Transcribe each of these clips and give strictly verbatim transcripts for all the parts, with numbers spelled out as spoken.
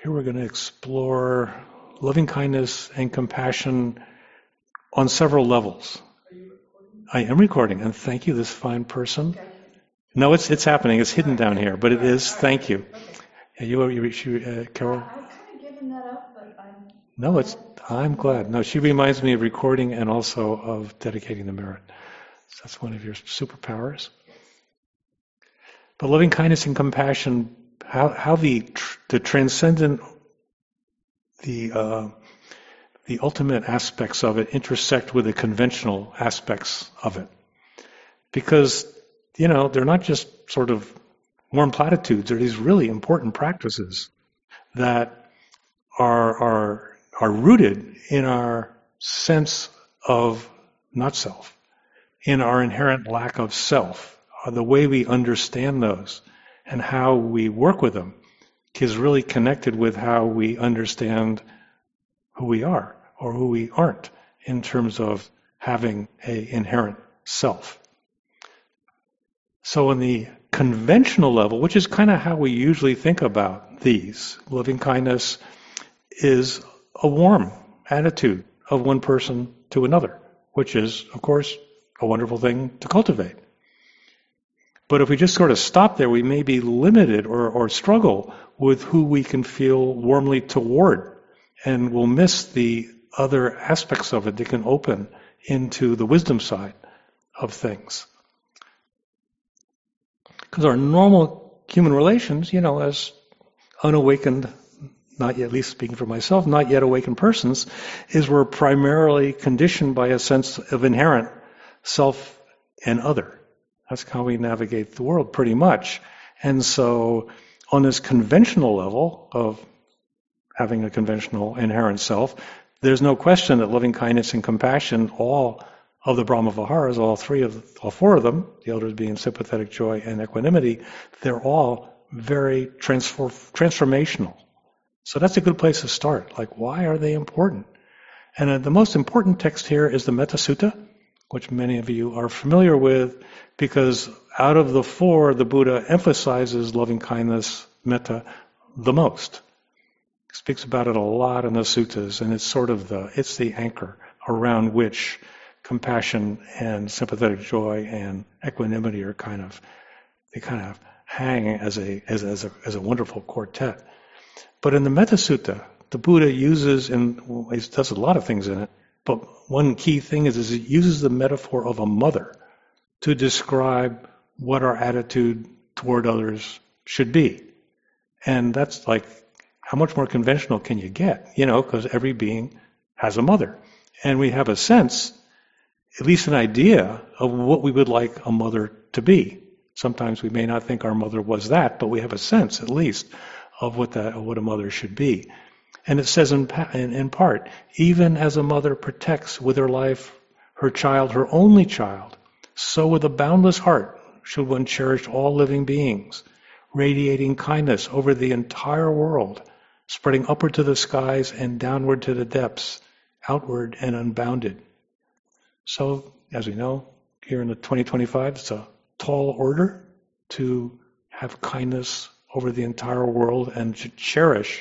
Here we're going to explore loving kindness and compassion on several levels. I am recording, and thank you, this fine person. No, it's it's happening. It's hidden down here, but it is. Thank you. Yeah, you, you, you uh, Carol? I've kind of given that up, but I'm... No, it's. I'm glad. No, she reminds me of recording and also of dedicating the merit. So that's one of your superpowers. But loving kindness and compassion, how how the the transcendent, the uh, the ultimate aspects of it intersect with the conventional aspects of it, because you know they're not just sort of warm platitudes. They're these really important practices that are are are rooted in our sense of not self, in our inherent lack of self. The way we understand those and how we work with them is really connected with how we understand who we are or who we aren't in terms of having an inherent self. So on the conventional level, which is kind of how we usually think about these, loving kindness is a warm attitude of one person to another, which is, of course, a wonderful thing to cultivate. But if we just sort of stop there, we may be limited or, or struggle with who we can feel warmly toward, and we'll miss the other aspects of it that can open into the wisdom side of things. Because our normal human relations, you know, as unawakened, not yet, at least speaking for myself, not yet awakened persons, is we're primarily conditioned by a sense of inherent self and other. That's how we navigate the world, pretty much. And so, on this conventional level of having a conventional inherent self, there's no question that loving kindness and compassion, all of the Brahma Viharas, all three of, all four of them, the others being sympathetic joy and equanimity, they're all very transform, transformational. So that's a good place to start. Like, why are they important? And uh, the most important text here is the Metta Sutta, which many of you are familiar with, because out of the four, the Buddha emphasizes loving kindness, metta, the most. He speaks about it a lot in the suttas, and it's sort of the, it's the anchor around which compassion and sympathetic joy and equanimity are kind of, they kind of hang as a, as, as a, as a wonderful quartet. But in the Metta Sutta, the Buddha uses, and well, he does a lot of things in it, but one key thing is, is it uses the metaphor of a mother to describe what our attitude toward others should be. And that's like, how much more conventional can you get? You know, because every being has a mother. And we have a sense, at least an idea, of what we would like a mother to be. Sometimes we may not think our mother was that, but we have a sense, at least, of what that, of what a mother should be. And it says in, in, in part, even as a mother protects with her life her child, her only child, so with a boundless heart should one cherish all living beings, radiating kindness over the entire world, spreading upward to the skies and downward to the depths, outward and unbounded. So, as we know, here in the twenty twenty-five, it's a tall order to have kindness over the entire world and to cherish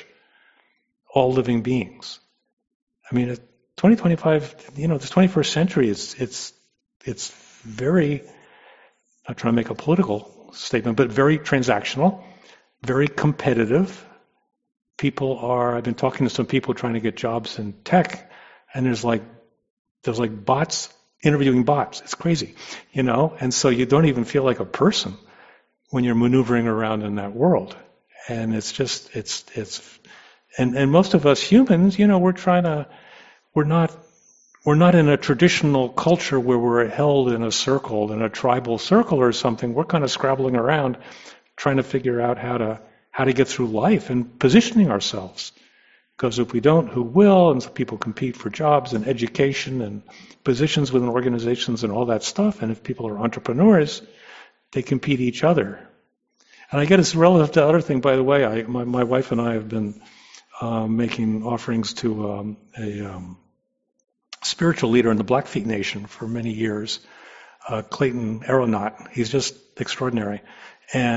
all living beings. I mean, twenty twenty-five, you know, this twenty-first century, it's it's it's very, not trying to make a political statement, but very transactional, very competitive. People are, I've been talking to some people trying to get jobs in tech, and there's like, there's like bots interviewing bots. It's crazy, you know, and so you don't even feel like a person when you're maneuvering around in that world. And it's just, it's, it's, and, and most of us humans, you know, we're trying to, we're not, we're not in a traditional culture where we're held in a circle, in a tribal circle or something. We're kind of scrabbling around trying to figure out how to, how to get through life and positioning ourselves. Because if we don't, who will? And so people compete for jobs and education and positions within organizations and all that stuff. And if people are entrepreneurs, they compete each other. And I get it's relative to other thing, by the way. I, my, my wife and I have been um, making offerings to um, a um, spiritual leader in the Blackfeet Nation for many years, uh, Clayton Aeronaut. He's just extraordinary. And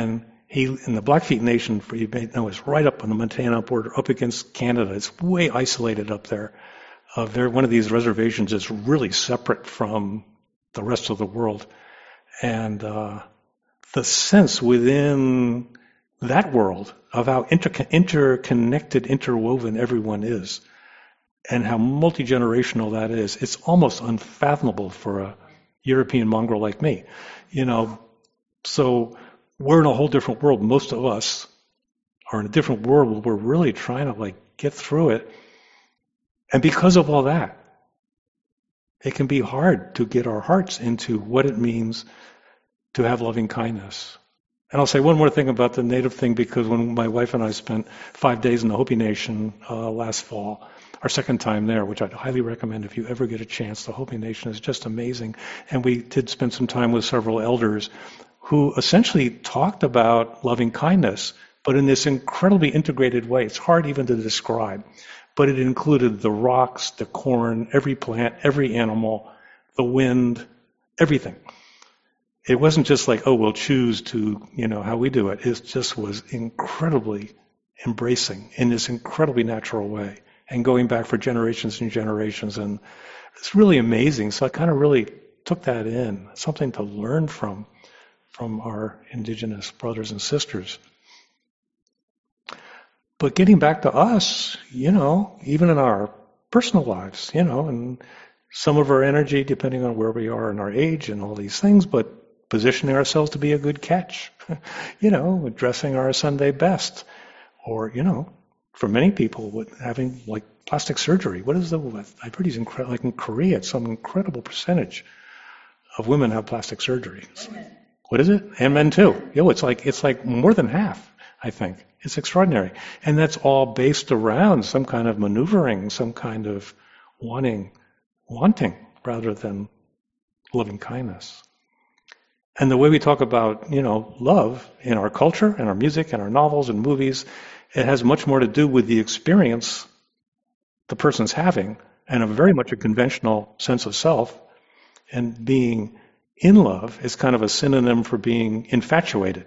He in the Blackfeet Nation, for you may know, is right up on the Montana border, up against Canada. It's way isolated up there. Uh, they're one of these reservations that's really separate from the rest of the world, and uh, the sense within that world of how inter- interconnected, interwoven everyone is, and how multi-generational that is, it's almost unfathomable for a European mongrel like me, you know. So we're in a whole different world. Most of us are in a different world. We're really trying to like get through it. And because of all that, it can be hard to get our hearts into what it means to have loving kindness. And I'll say one more thing about the Native thing, because when my wife and I spent five days in the Hopi Nation uh, last fall, our second time there, which I'd highly recommend if you ever get a chance. The Hopi Nation is just amazing. And we did spend some time with several elders who essentially talked about loving kindness, but in this incredibly integrated way. It's hard even to describe. But it included the rocks, the corn, every plant, every animal, the wind, everything. It wasn't just like, oh, we'll choose to, you know, how we do it. It just was incredibly embracing in this incredibly natural way and going back for generations and generations. And it's really amazing. So I kind of really took that in, something to learn from, from our indigenous brothers and sisters. But getting back to us, you know, even in our personal lives, you know, and some of our energy, depending on where we are in our age and all these things, but positioning ourselves to be a good catch, you know, dressing our Sunday best, or, you know, for many people, with having like plastic surgery. What is the, I've heard these incredible, like in Korea, it's some incredible percentage of women have plastic surgery. Women. What is it? And men too. You know, it's like, it's like more than half, I think. It's extraordinary. And that's all based around some kind of maneuvering, some kind of wanting, wanting rather than loving kindness. And the way we talk about, you know, love in our culture, in our music, in our novels and movies, it has much more to do with the experience the person's having and a very much a conventional sense of self. And being in love is kind of a synonym for being infatuated.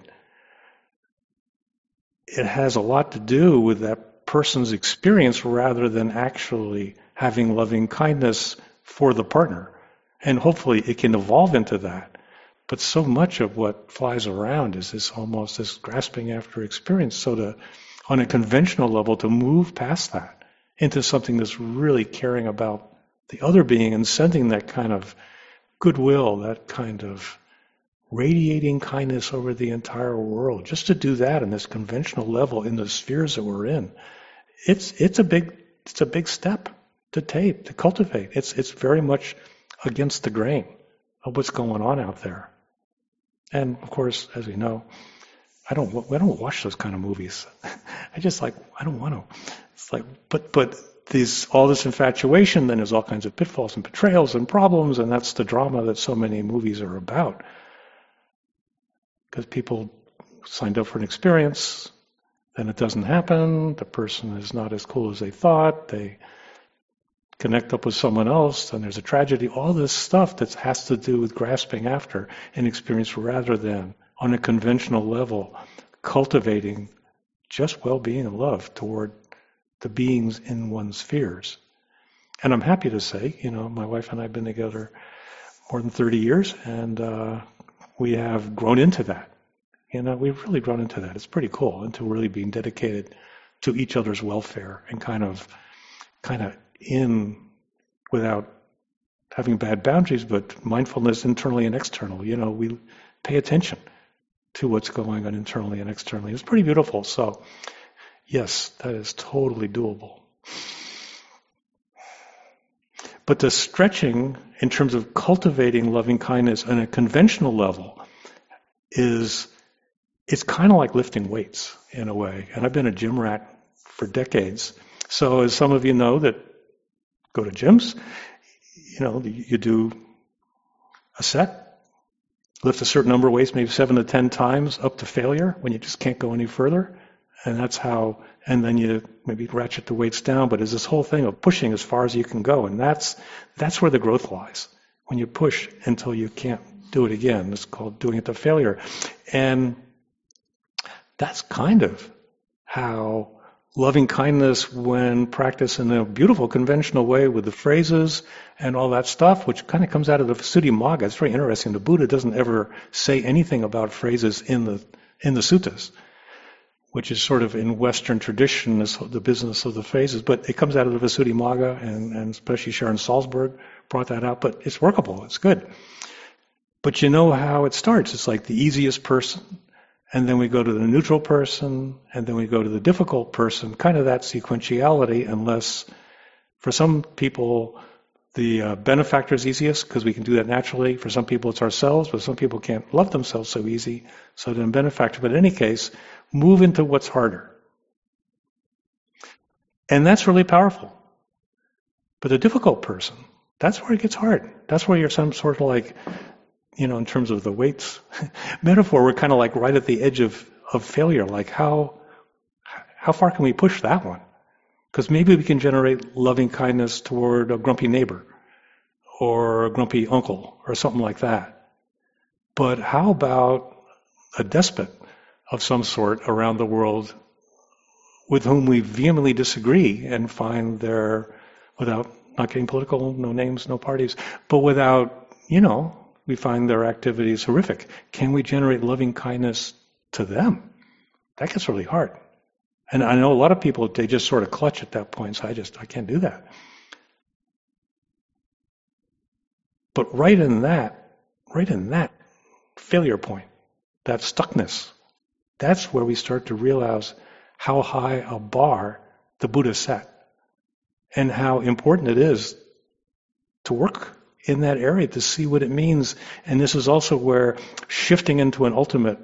It has a lot to do with that person's experience rather than actually having loving kindness for the partner. And hopefully it can evolve into that. But so much of what flies around is this almost this grasping after experience. So to, on a conventional level, to move past that into something that's really caring about the other being and sending that kind of goodwill, that kind of radiating kindness over the entire world, just to do that in this conventional level in the spheres that we're in, it's it's a big it's a big step to take, to cultivate. It's it's very much against the grain of what's going on out there. And of course, as we know, I don't I don't watch those kind of movies. I just like I don't want to. It's like but but these all this infatuation, then there's all kinds of pitfalls and betrayals and problems, and that's the drama that so many movies are about. Because people signed up for an experience, then it doesn't happen, the person is not as cool as they thought, they connect up with someone else, then there's a tragedy, all this stuff that has to do with grasping after an experience rather than, on a conventional level, cultivating just well-being and love toward the beings in one's spheres. And I'm happy to say, you know, my wife and I have been together more than thirty years, and uh, we have grown into that. You know, we've really grown into that. It's pretty cool, into really being dedicated to each other's welfare and kind of, kind of in without having bad boundaries, but mindfulness internally and external. You know, we pay attention to what's going on internally and externally. It's pretty beautiful. So, yes, that is totally doable. But the stretching in terms of cultivating loving kindness on a conventional level is, it's kind of like lifting weights in a way. And I've been a gym rat for decades. So as some of you know that go to gyms, you know, you do a set, lift a certain number of weights, maybe seven to ten times up to failure when you just can't go any further. And that's how, and then you maybe ratchet the weights down, but there's this whole thing of pushing as far as you can go. And that's, that's where the growth lies. When you push until you can't do it again. It's called doing it to failure. And that's kind of how loving kindness, when practiced in a beautiful conventional way with the phrases and all that stuff, which kind of comes out of the Visuddhimagga. It's very interesting. The Buddha doesn't ever say anything about phrases in the in the suttas, which is sort of in Western tradition is the business of the phrases. But it comes out of the Visuddhimagga, and, and especially Sharon Salzberg brought that out. But it's workable. It's good. But you know how it starts. It's like the easiest person, and then we go to the neutral person, and then we go to the difficult person, kind of that sequentiality, unless for some people the uh, benefactor is easiest because we can do that naturally. For some people it's ourselves, but some people can't love themselves so easy, so then benefactor. But in any case, move into what's harder. And that's really powerful. But the difficult person, that's where it gets hard. That's where you're some sort of like, you know, in terms of the weights metaphor, we're kind of like right at the edge of, of failure. Like how how far can we push that one? Because maybe we can generate loving kindness toward a grumpy neighbor or a grumpy uncle or something like that. But how about a despot of some sort around the world with whom we vehemently disagree and find their, without not getting political, no names, no parties, but without, you know, we find their activities horrific. Can we generate loving kindness to them? That gets really hard. And I know a lot of people, they just sort of clutch at that point, so I just, I can't do that. But right in that, right in that failure point, that stuckness, that's where we start to realize how high a bar the Buddha set and how important it is to work in that area to see what it means. And this is also where shifting into an ultimate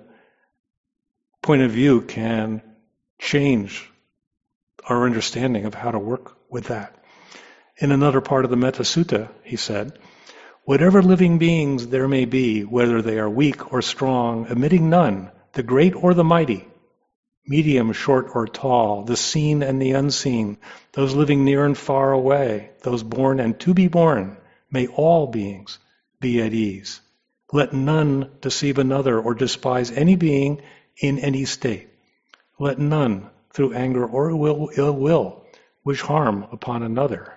point of view can change our understanding of how to work with that. In another part of the Metta Sutta, he said, whatever living beings there may be, whether they are weak or strong, omitting none, the great or the mighty, medium, short or tall, the seen and the unseen, those living near and far away, those born and to be born, may all beings be at ease. Let none deceive another or despise any being in any state. Let none, through anger or will, ill will, wish harm upon another.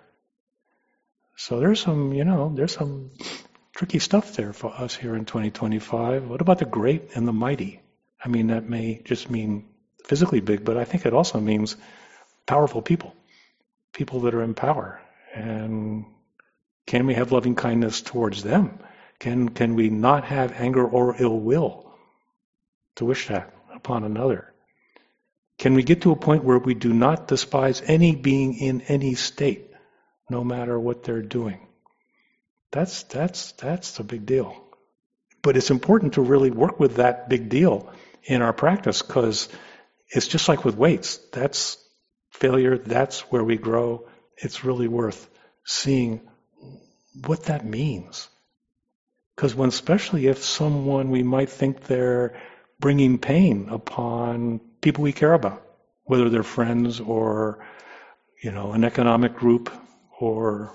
So there's some, you know, there's some tricky stuff there for us here in twenty twenty-five. What about the great and the mighty? I mean, that may just mean physically big, but I think it also means powerful people, people that are in power. And can we have loving kindness towards them? Can can we not have anger or ill will to wish that upon another? Can we get to a point where we do not despise any being in any state, no matter what they're doing? That's that's that's a big deal. But it's important to really work with that big deal in our practice, because it's just like with weights. That's failure. That's where we grow. It's really worth seeing what that means. Because when, especially if someone, we might think they're bringing pain upon people we care about, whether they're friends or, you know, an economic group or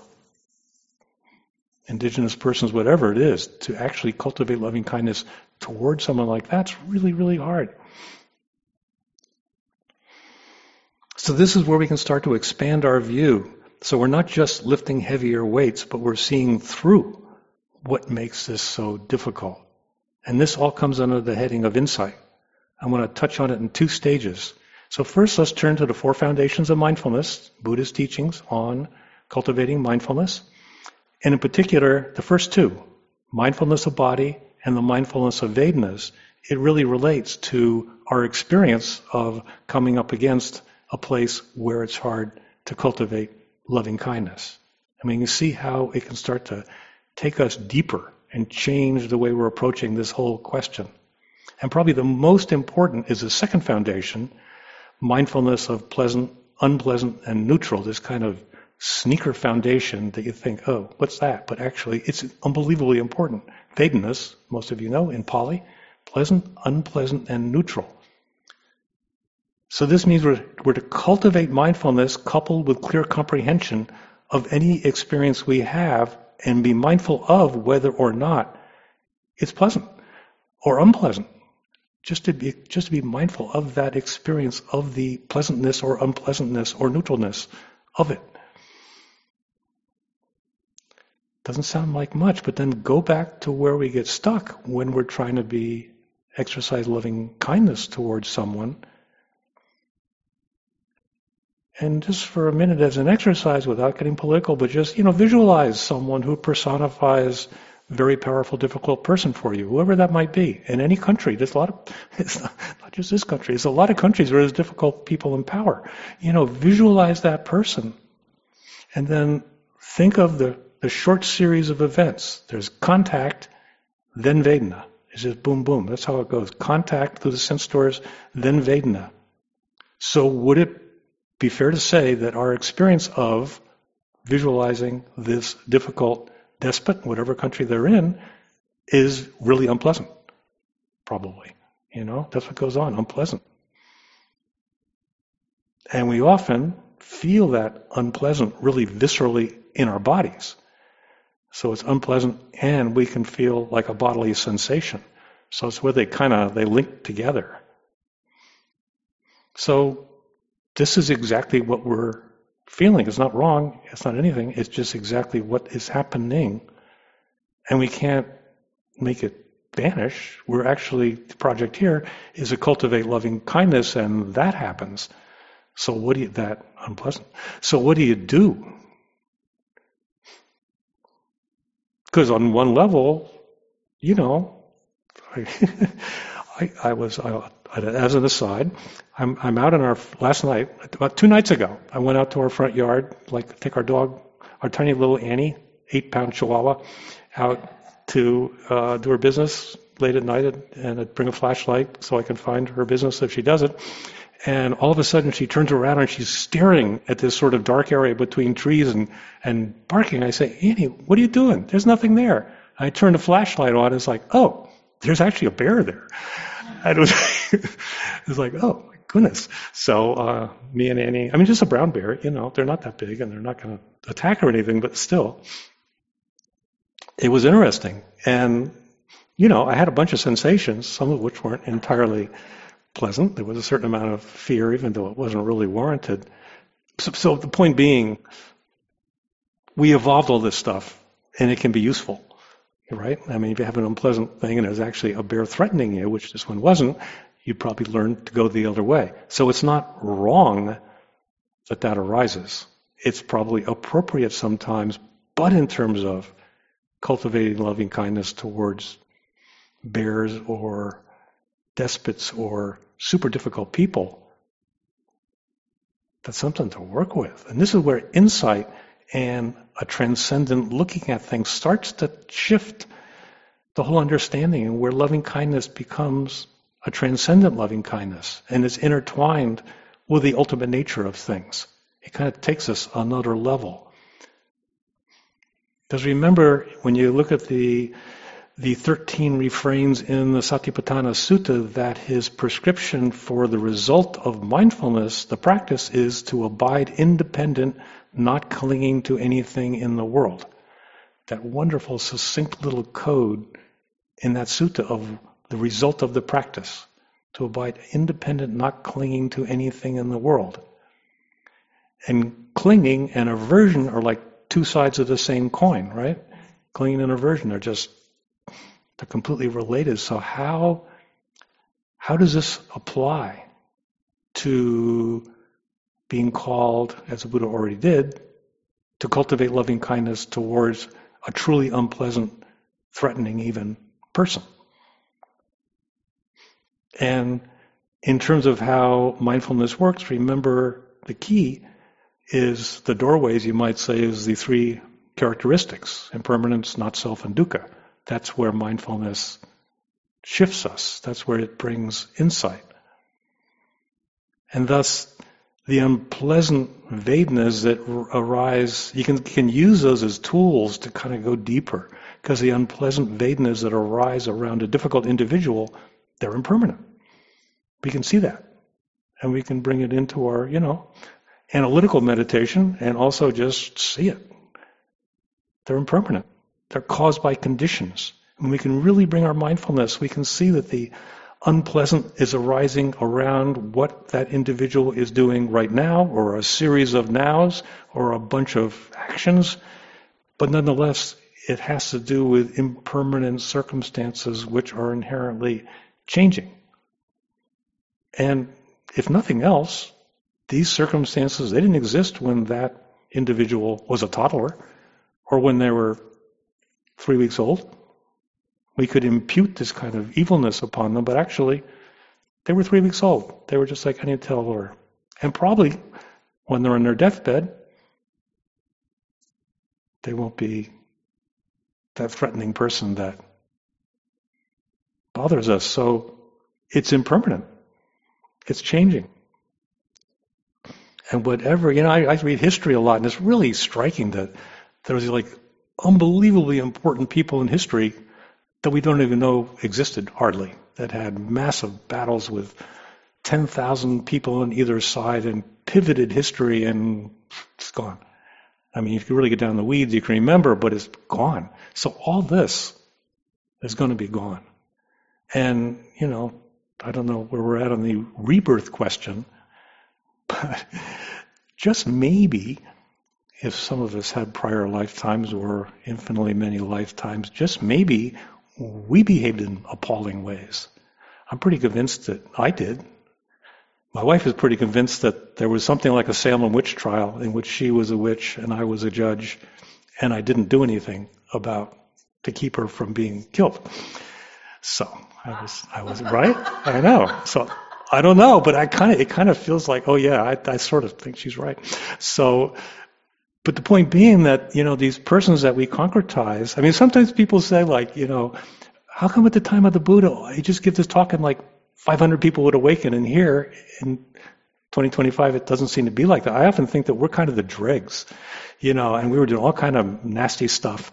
indigenous persons, whatever it is, to actually cultivate loving kindness towards someone like that's really, really hard. So this is where we can start to expand our view. So we're not just lifting heavier weights, but we're seeing through what makes this so difficult. And this all comes under the heading of insight. I want to touch on it in two stages. So first, let's turn to the four foundations of mindfulness, Buddhist teachings on cultivating mindfulness. And in particular, the first two, mindfulness of body and the mindfulness of Vedanas, it really relates to our experience of coming up against a place where it's hard to cultivate loving kindness. I mean, you see how it can start to take us deeper and change the way we're approaching this whole question. And probably the most important is the second foundation, mindfulness of pleasant, unpleasant, and neutral, this kind of sneaker foundation that you think, oh, what's that? But actually, it's unbelievably important. Vedanas, most of you know, in Pali, pleasant, unpleasant, and neutral. So this means we're, we're to cultivate mindfulness coupled with clear comprehension of any experience we have and be mindful of whether or not it's pleasant or unpleasant. Just to be, just to be mindful of that experience of the pleasantness or unpleasantness or neutralness of it. Doesn't sound like much, but then go back to where we get stuck when we're trying to be exercise loving kindness towards someone. And just for a minute as an exercise, without getting political, but just, you know, visualize someone who personifies a very powerful, difficult person for you, whoever that might be. In any country, there's a lot of, it's not, not just this country, there's a lot of countries where there's difficult people in power. You know, visualize that person. And then think of the, the short series of events. There's contact, then Vedana. It's just boom, boom. That's how it goes. Contact through the sense doors, then Vedana. So would it be fair to say that our experience of visualizing this difficult despot, whatever country they're in, is really unpleasant? Probably. You know, that's what goes on, unpleasant. And we often feel that unpleasant really viscerally in our bodies. So it's unpleasant and we can feel like a bodily sensation. So it's where they kind of, they link together. So this is exactly what we're feeling. It's not wrong. It's not anything. It's just exactly what is happening. And we can't make it vanish. We're actually, the project here is to cultivate loving kindness, and that happens. So what do you, that unpleasant. So what do you do? Because on one level, you know, I, I, I was, I, as an aside, I'm, I'm out in our, last night, about two nights ago, I went out to our front yard, like take our dog, our tiny little Annie, eight pound Chihuahua, out to uh, do her business late at night, and I'd bring a flashlight so I can find her business if she does it. And all of a sudden she turns around and she's staring at this sort of dark area between trees and, and barking. I say, Annie, what are you doing? There's nothing there. I turn the flashlight on, and it's like, oh, there's actually a bear there. And it was, it was like, oh my goodness. So uh, me and Annie, I mean, just a brown bear, you know, they're not that big and they're not going to attack or anything, but still, it was interesting. And, you know, I had a bunch of sensations, some of which weren't entirely pleasant. There was a certain amount of fear, even though it wasn't really warranted. So, so the point being, we evolved all this stuff, and it can be useful, right? I mean, if you have an unpleasant thing and there's actually a bear threatening you, which this one wasn't, you'd probably learn to go the other way. So it's not wrong that that arises. It's probably appropriate sometimes, but in terms of cultivating loving kindness towards bears or despots or super difficult people, that's something to work with. And this is where insight and a transcendent looking at things starts to shift the whole understanding, and where loving kindness becomes a transcendent loving kindness and is intertwined with the ultimate nature of things. It kind of takes us another level. Because remember, when you look at the the thirteen refrains in the Satipatthana Sutta, that his prescription for the result of mindfulness, the practice, is to abide independent, not clinging to anything in the world. That wonderful, succinct little code in that sutta of the result of the practice, to abide independent, not clinging to anything in the world. And clinging and aversion are like two sides of the same coin, right? Clinging and aversion are just, they're completely related. So how how does this apply to being called, as the Buddha already did, to cultivate loving kindness towards a truly unpleasant, threatening even person? And in terms of how mindfulness works, remember the key is the doorways, you might say, is the three characteristics: impermanence, not self, and dukkha. That's where mindfulness shifts us. That's where it brings insight. And thus, the unpleasant Vedanas that arise, you can, can use those as tools to kind of go deeper. Because the unpleasant Vedanas that arise around a difficult individual, they're impermanent. We can see that. And we can bring it into our, you know, analytical meditation and also just see it. They're impermanent. They're caused by conditions. When we can really bring our mindfulness, we can see that the unpleasant is arising around what that individual is doing right now, or a series of nows, or a bunch of actions. But nonetheless, it has to do with impermanent circumstances which are inherently changing. And if nothing else, these circumstances, they didn't exist when that individual was a toddler or when they were three weeks old. We could impute this kind of evilness upon them, but actually, they were three weeks old. They were just like any toddler. And probably, when they're on their deathbed, they won't be that threatening person that bothers us. So it's impermanent. It's changing. And whatever, you know, I, I read history a lot, and it's really striking that there was like unbelievably important people in history that we don't even know existed hardly, that had massive battles with ten thousand people on either side and pivoted history, and it's gone. I mean, if you really get down the weeds, you can remember, but it's gone. So all this is going to be gone. And, you know, I don't know where we're at on the rebirth question, but just maybe, if some of us had prior lifetimes or infinitely many lifetimes, just maybe we behaved in appalling ways. I'm pretty convinced that I did. My wife is pretty convinced that there was something like a Salem witch trial in which she was a witch and I was a judge, and I didn't do anything about to keep her from being killed. So I was, I was right. I know. So I don't know, but I kind of, it kind of feels like, oh yeah, I, I sort of think she's right. So. But the point being that, you know, these persons that we concretize, I mean, sometimes people say, like, you know, how come at the time of the Buddha, he just gives this talk and like five hundred people would awaken, and here in twenty twenty-five it doesn't seem to be like that. I often think that we're kind of the dregs, you know, and we were doing all kind of nasty stuff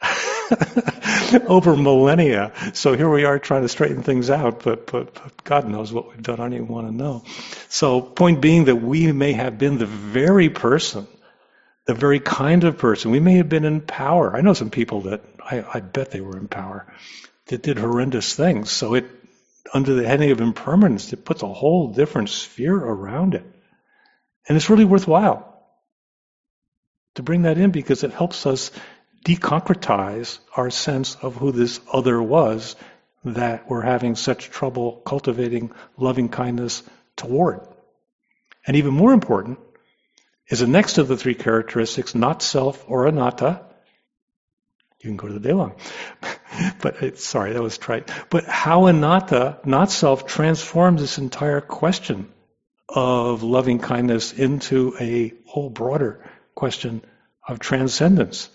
over millennia. So here we are trying to straighten things out, but, but, but God knows what we've done. I don't even want to know. So point being that we may have been the very person, the very kind of person. We may have been in power. I know some people that I, I bet they were in power that did horrendous things. So it, under the heading of impermanence, it puts a whole different sphere around it. And it's really worthwhile to bring that in because it helps us deconcretize our sense of who this other was that we're having such trouble cultivating loving kindness toward. And even more important, is the next of the three characteristics, not self or anatta. You can go to the day long. but it's, sorry, that was trite. But how anatta, not self, transforms this entire question of loving kindness into a whole broader question of transcendence.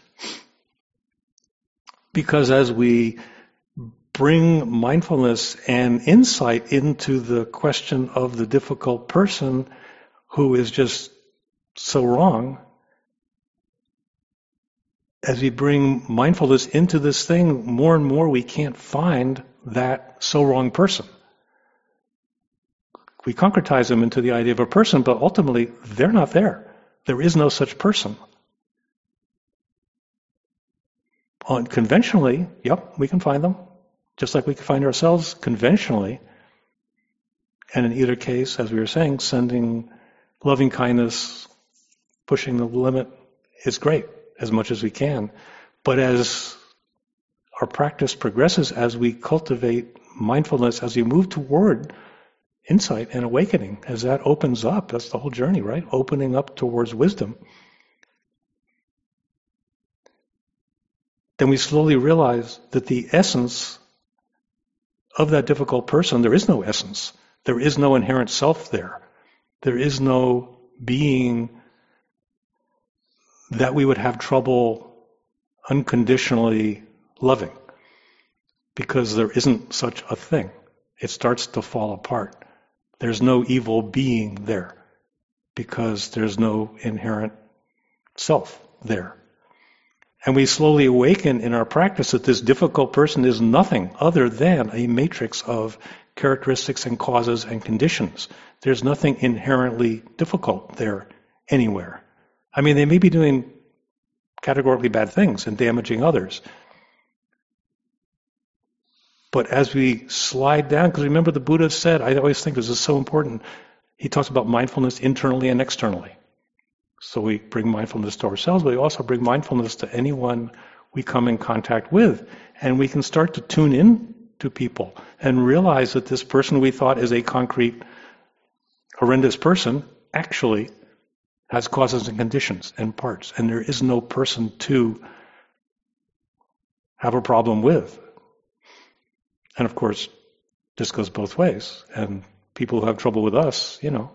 Because as we bring mindfulness and insight into the question of the difficult person who is just so wrong, as we bring mindfulness into this thing, more and more we can't find that so wrong person. We concretize them into the idea of a person, but ultimately they're not there. There is no such person. On conventionally, yep, we can find them, just like we can find ourselves conventionally. And in either case, as we were saying, sending loving kindness, pushing the limit is great, as much as we can. But as our practice progresses, as we cultivate mindfulness, as we move toward insight and awakening, as that opens up, that's the whole journey, right? Opening up towards wisdom. Then we slowly realize that the essence of that difficult person, there is no essence. There is no inherent self there. There is no being that we would have trouble unconditionally loving, because there isn't such a thing. It starts to fall apart. There's no evil being there, because there's no inherent self there. And we slowly awaken in our practice that this difficult person is nothing other than a matrix of characteristics and causes and conditions. There's nothing inherently difficult there anywhere. I mean, they may be doing categorically bad things and damaging others. But as we slide down, because remember the Buddha said, I always think this is so important, he talks about mindfulness internally and externally. So we bring mindfulness to ourselves, but we also bring mindfulness to anyone we come in contact with. And we can start to tune in to people and realize that this person we thought is a concrete, horrendous person actually has causes and conditions and parts. And there is no person to have a problem with. And of course, this goes both ways. And people who have trouble with us, you know,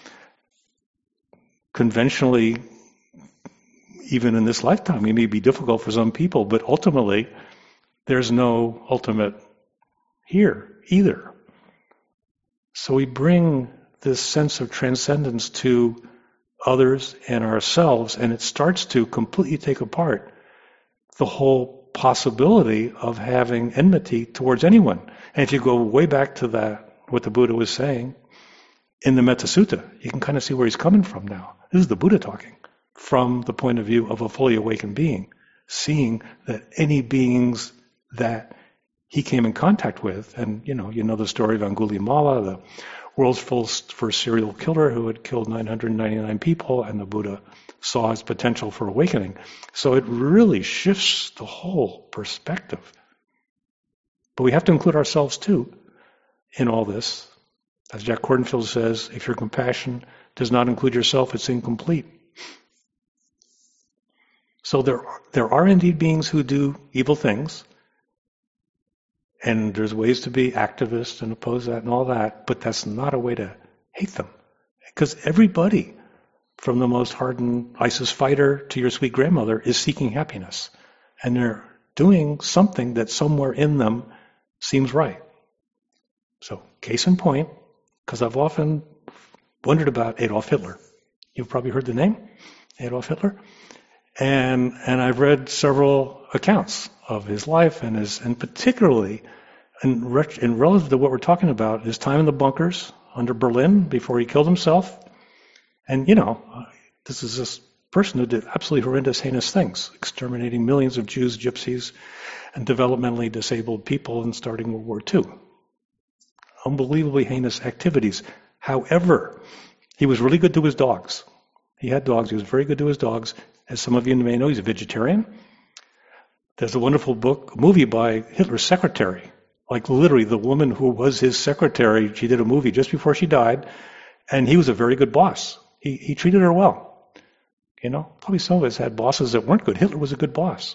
conventionally, even in this lifetime, it may be difficult for some people, but ultimately, there's no ultimate here either. So we bring this sense of transcendence to others and ourselves, and it starts to completely take apart the whole possibility of having enmity towards anyone. And if you go way back to that, what the Buddha was saying in the Metta Sutta, you can kind of see where he's coming from now. This is the Buddha talking from the point of view of a fully awakened being, seeing that any beings that he came in contact with, and you know, you know the story of Angulimala, the world's first, first serial killer who had killed nine hundred ninety-nine people, and the Buddha saw his potential for awakening. So it really shifts the whole perspective. But we have to include ourselves too in all this. As Jack Kornfield says, if your compassion does not include yourself, it's incomplete. So there are, there are indeed beings who do evil things, and there's ways to be activists and oppose that and all that, but that's not a way to hate them. Because everybody, from the most hardened ISIS fighter to your sweet grandmother, is seeking happiness. And they're doing something that somewhere in them seems right. So, case in point, because I've often wondered about Adolf Hitler. You've probably heard the name, Adolf Hitler. And and I've read several accounts of his life, and his, and particularly in, in relative to what we're talking about, his time in the bunkers under Berlin before he killed himself. And you know, this is this person who did absolutely horrendous, heinous things, exterminating millions of Jews, gypsies, and developmentally disabled people, and starting World War Two. Unbelievably heinous activities. However, he was really good to his dogs. He had dogs. He was very good to his dogs. As some of you may know, he's a vegetarian. There's a wonderful book, a movie by Hitler's secretary. Like literally the woman who was his secretary, she did a movie just before she died, and he was a very good boss. He, he treated her well. You know, probably some of us had bosses that weren't good. Hitler was a good boss.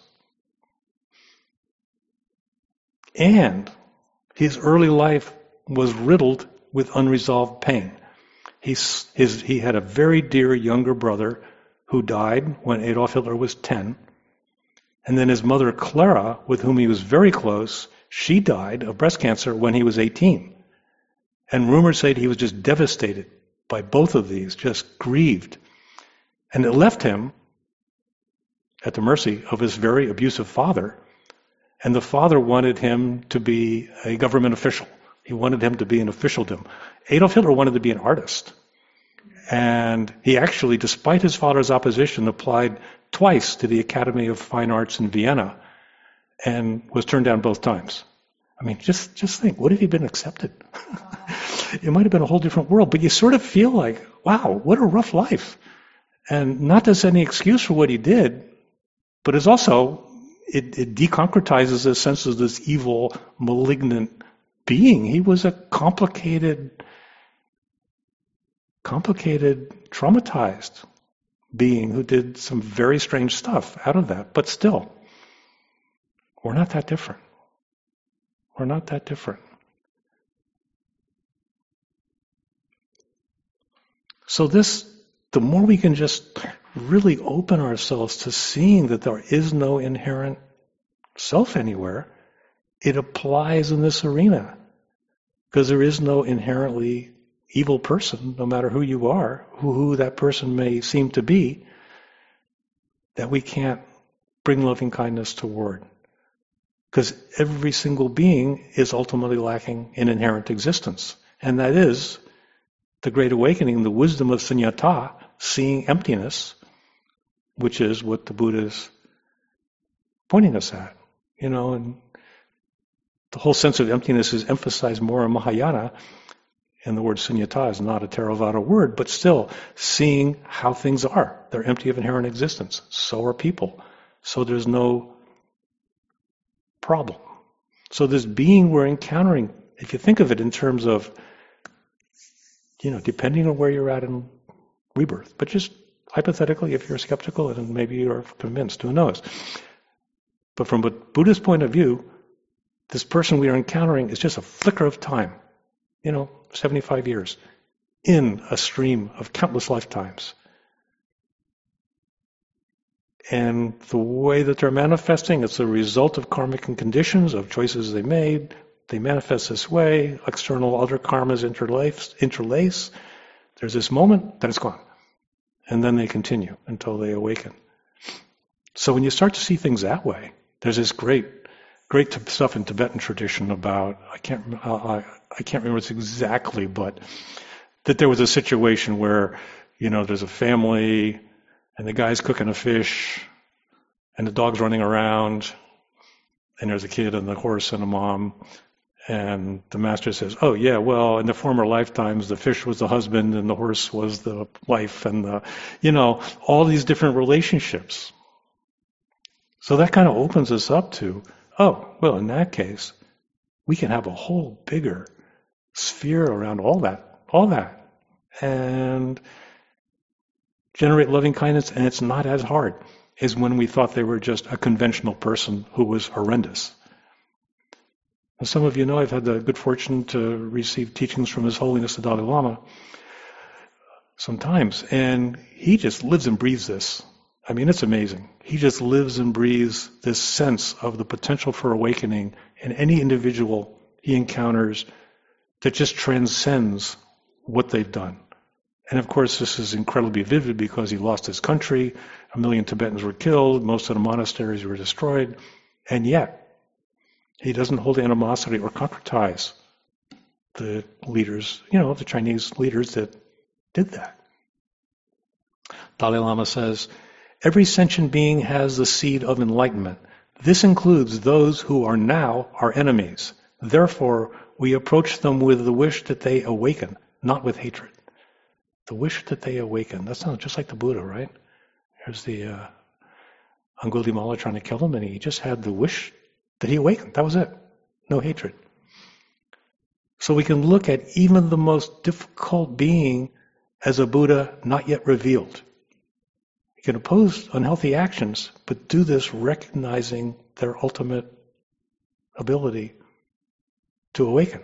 And his early life was riddled with unresolved pain. He's, his, he had a very dear younger brother who died when Adolf Hitler was ten. And then his mother, Clara, with whom he was very close, she died of breast cancer when he was eighteen. And rumors say he was just devastated by both of these, just grieved. And it left him at the mercy of his very abusive father. And the father wanted him to be a government official. He wanted him to be in officialdom. Adolf Hitler wanted to be an artist. And he actually, despite his father's opposition, applied twice to the Academy of Fine Arts in Vienna and was turned down both times. I mean, just, just think, what if he'd been accepted? It might have been a whole different world, but you sort of feel like, wow, what a rough life. And not as any excuse for what he did, but it's also, it, it deconcretizes the sense of this evil, malignant being. He was a complicated, complicated, traumatized being who did some very strange stuff out of that. But still, we're not that different. We're not that different. So this, the more we can just really open ourselves to seeing that there is no inherent self anywhere, it applies in this arena. Because there is no inherently evil person, no matter who you are, who, who that person may seem to be, that we can't bring loving kindness toward. Because every single being is ultimately lacking in inherent existence. And that is the Great Awakening, the wisdom of sunyata, seeing emptiness, which is what the Buddha is pointing us at. You know, and the whole sense of emptiness is emphasized more in Mahayana, and the word sunyata is not a Theravada word, but still seeing how things are. They're empty of inherent existence. So are people. So there's no problem. So this being we're encountering, if you think of it in terms of, you know, depending on where you're at in rebirth, but just hypothetically, if you're skeptical and maybe you're convinced, who knows? But from a Buddhist point of view, this person we are encountering is just a flicker of time, you know, seventy-five years, in a stream of countless lifetimes. And the way that they're manifesting, it's a result of karmic conditions, of choices they made. They manifest this way. External other karmas interlace. interlace. There's this moment, then it's gone. And then they continue until they awaken. So when you start to see things that way, there's this great, great stuff in Tibetan tradition about, I can't, I, I can't remember this exactly, but that there was a situation where, you know, there's a family, and the guy's cooking a fish, and the dog's running around, and there's a kid and the horse and a mom, and the master says, oh yeah, well, in the former lifetimes, the fish was the husband and the horse was the wife, and the, you know, all these different relationships. So that kind of opens us up to, oh, well, in that case, we can have a whole bigger sphere around all that, all that, and generate loving kindness, and it's not as hard as when we thought they were just a conventional person who was horrendous. As some of you know, I've had the good fortune to receive teachings from His Holiness the Dalai Lama sometimes, and he just lives and breathes this. I mean, it's amazing. He just lives and breathes this sense of the potential for awakening in any individual he encounters that just transcends what they've done. And of course, this is incredibly vivid because he lost his country, a million Tibetans were killed, most of the monasteries were destroyed, and yet he doesn't hold animosity or concretize the leaders, you know, the Chinese leaders that did that. Dalai Lama says, every sentient being has the seed of enlightenment. This includes those who are now our enemies. Therefore, we approach them with the wish that they awaken, not with hatred. The wish that they awaken. That sounds just like the Buddha, right? Here's the uh, Angulimala trying to kill him, and he just had the wish that he awakened. That was it. No hatred. So we can look at even the most difficult being as a Buddha not yet revealed. We can oppose unhealthy actions, but do this recognizing their ultimate ability to awaken.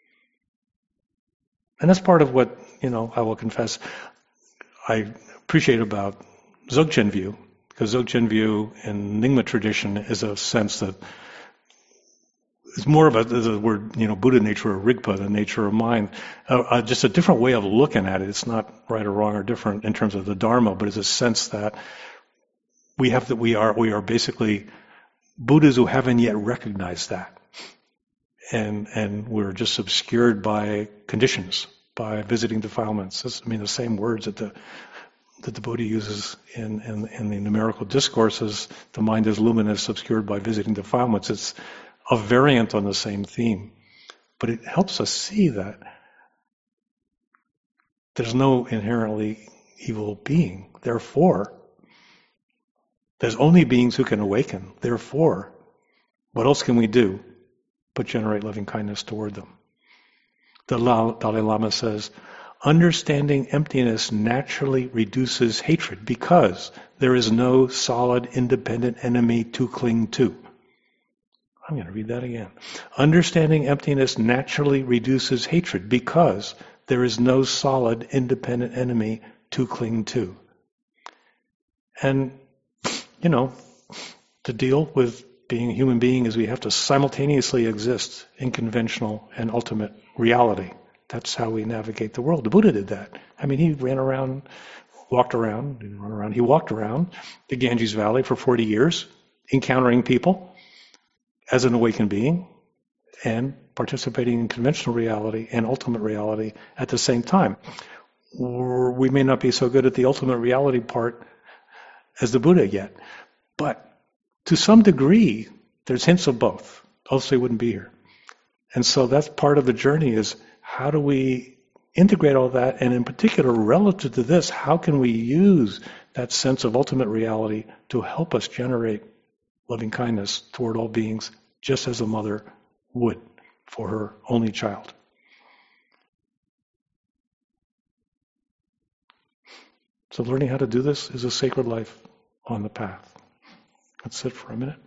And that's part of what, you know, I will confess, I appreciate about Dzogchen view, because Dzogchen view in Nyingma tradition is a sense that it's more of a, the word, you know, Buddha nature or Rigpa, the nature of mind, uh, uh, just a different way of looking at it. It's not right or wrong or different in terms of the Dharma, but it's a sense that we have that we are we are basically Buddhas who haven't yet recognized that. And and we're just obscured by conditions, by visiting defilements. That's, I mean, the same words that the that the Buddha uses in, in, in the numerical discourses. The mind is luminous, obscured by visiting defilements. It's a variant on the same theme, but it helps us see that there's no inherently evil being. Therefore, there's only beings who can awaken. Therefore, what else can we do but generate loving kindness toward them? The Dalai Lama says, understanding emptiness naturally reduces hatred because there is no solid, independent enemy to cling to. I'm going to read that again. Understanding emptiness naturally reduces hatred because there is no solid, independent enemy to cling to. And, you know, to deal with being a human being is we have to simultaneously exist in conventional and ultimate reality. That's how we navigate the world. The Buddha did that. I mean, he ran around, walked around, didn't run around, he walked around the Ganges Valley for forty years, encountering people as an awakened being and participating in conventional reality and ultimate reality at the same time. Or we may not be so good at the ultimate reality part as the Buddha yet, but to some degree, there's hints of both. Else they wouldn't be here. And so that's part of the journey is how do we integrate all that? And in particular, relative to this, how can we use that sense of ultimate reality to help us generate loving kindness toward all beings, just as a mother would for her only child? So learning how to do this is a sacred life on the path. Let's sit for a minute.